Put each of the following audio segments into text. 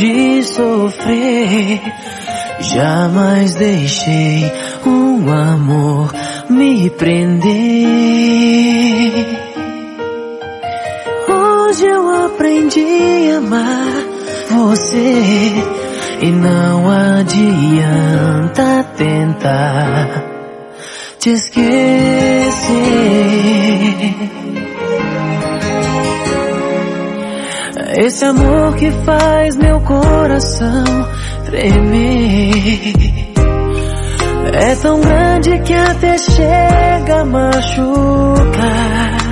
de sofrer. Jamais deixei um amor me prender. Hoje eu aprendi a amar você e não adianta tentar te esquecer. Esse amor que faz meu coração tremer é tão grande que até chega a machucar.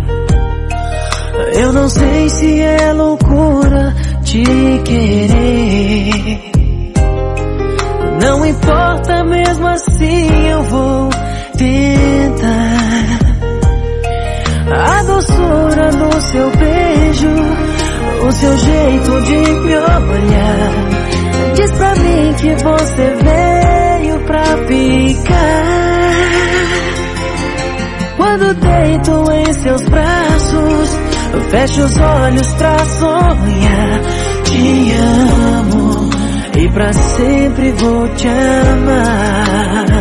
Eu não sei se é loucura te querer. Não importa, mesmo assim eu vou tentar. A doçura do seu beijo, o seu jeito de me olhar, diz pra mim que você veio pra ficar. Quando deito em seus braços, fecho os olhos pra sonhar. Te amo e pra sempre vou te amar.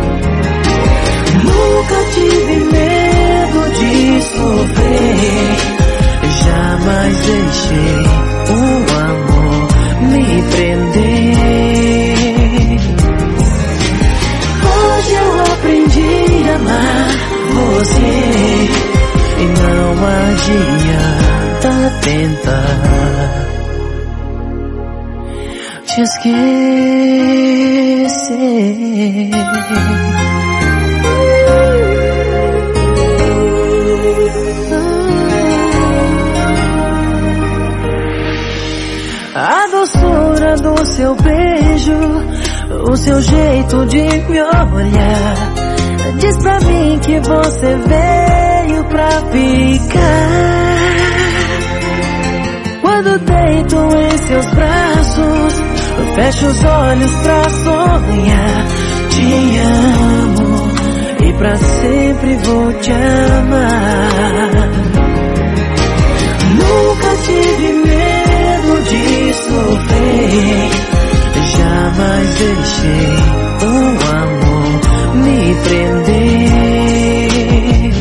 Nunca tive medo de sofrer. Jamais deixei um amor me prender. Hoje eu aprendi a amar você e não adianta tentar te esquecer. A doçura do seu beijo, o seu jeito de me olhar, diz pra mim que você veio pra ficar. Quando deito em seus braços, fecho os olhos pra sonhar. Te amo e pra sempre vou te amar. Nunca tive medo de sofrer. Jamais deixei um amor me prender.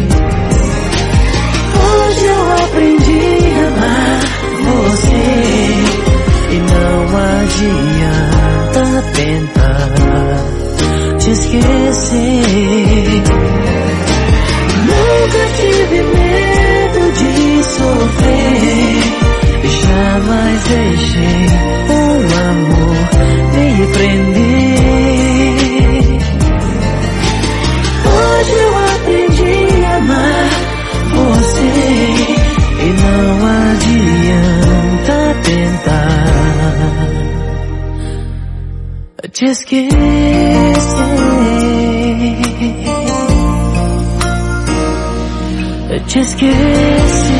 Hoje eu aprendi a amar você e não adianta tentar te esquecer. Nunca tive medo de sofrer. Jamais deixei um amor me prender. Hoje eu aprendi a amar você e não adianta tentar te esquecer. Te esquecer.